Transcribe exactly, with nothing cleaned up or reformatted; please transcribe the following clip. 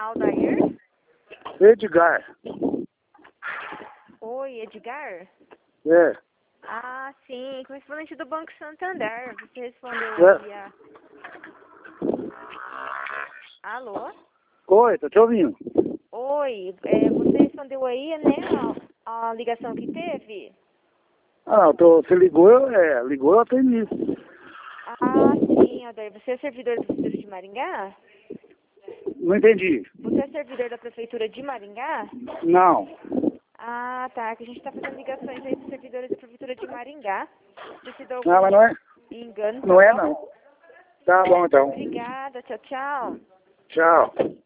Aldair? Edgar. Oi, Edgar? É. Ah, sim, correspondente do Banco Santander. Você respondeu É. aí a... Alô? Oi, tô te ouvindo. Oi, é, você respondeu aí, né, a, a ligação que teve? Ah, tô, você ligou, eu, é, ligou, eu atendi. Ah, sim, Aldair. Você é servidor da Prefeitura de Maringá? Não entendi. Você é servidor da Prefeitura de Maringá? Não. Ah, tá, que a gente tá fazendo ligações aí dos servidores da Prefeitura de Maringá. Se se deu Não, algum mas não é. engano, tá Não é, bom? não. Tá bom, então. Obrigada, tchau, tchau. Tchau.